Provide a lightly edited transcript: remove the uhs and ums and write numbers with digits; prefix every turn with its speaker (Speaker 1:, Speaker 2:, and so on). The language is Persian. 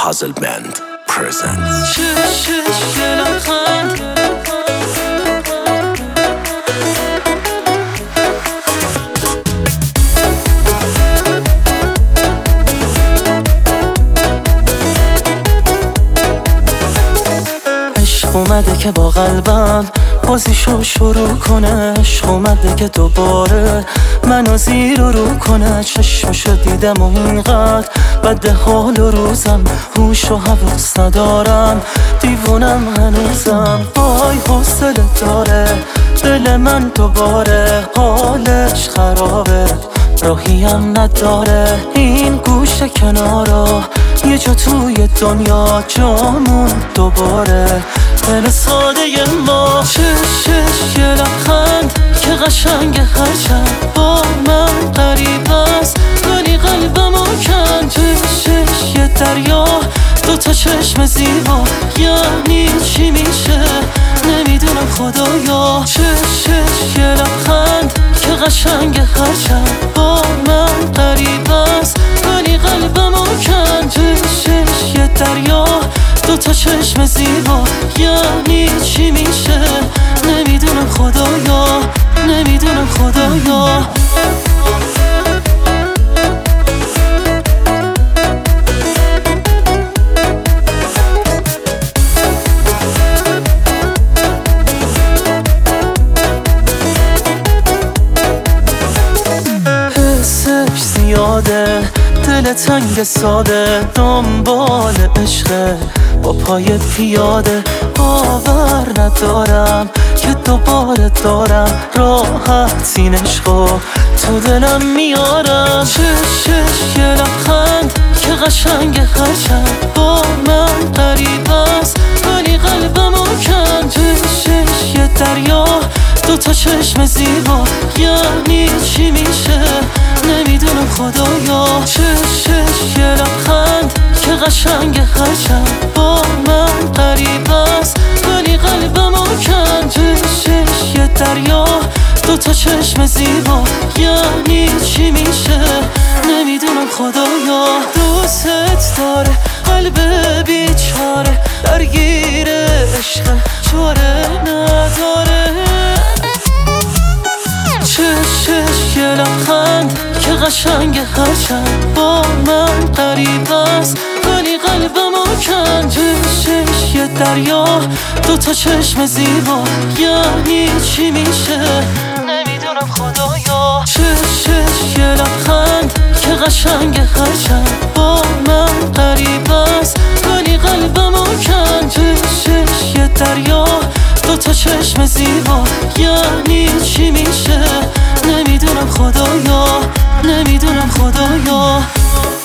Speaker 1: Puzzle Band presents.
Speaker 2: عشق اومده که با قلبم بازیشو شروع کنه، عشق اومده که دوباره منو زیر و رو کنه. چشمشو دیدم و اینقدر بده حال و روزم، هوش و حواس ندارم، دیوونم هنوزم. وای حوصله داره دل من دوباره، حالش خرابه راهیم نداره. این گوشه کنارا یه جا توی دنیا جامون دوباره. دل ساده ما چشش یه لبخند که قشنگ هرچند با من غریب است، ولی قلبمو کن. چشش یه دریا دوتا چشم زیبا، یعنی چی میشه نمیدونم خدایا. چشش یه لبخند که قشنگ هرچند با من غریب است، ولی قلبمو کن. چشش یه دریا دوتا چشم زیبا، یعنی چی میشه نمیدونم خدایا، نمیدونم خدایا. حسش زیاده دل تنگ ساده، دنبال عشقه با پای پیاده. باور ندارم که دوباره دارم راحت این عشقو تو دلم میارم. چشش یه لبخند که قشنگ هرچند با من غریب است، ولی قلبمو کن. چشش یه دریا دوتا چشم زیبا، یعنی چی میشه نمیدونم خدایا. چشش یه لبخند که قشنگ هرچند با من غریب است، ولی قلبمو کن. چشش یه دریا دوتا چشم زیبا، یعنی چی میشه نمیدونم خدایا. دوست داره قلب بیچاره، درگیر عشق چاره نداره. چشش یه لبخند که قشنگ هرچند با من غریب است، ولی قلبمو کن. چشش یه دریا دوتا چشم زیبا، یعنی چی میشه نمیدونم خدایا. چشش یه لبخند که قشنگ هرچند با من غریب است، ولی قلبمو کن. چشش یه دریا دوتا چشم زیبا، یعنی چی میشه نمیدونم خدایا، نمیدونم خدایا.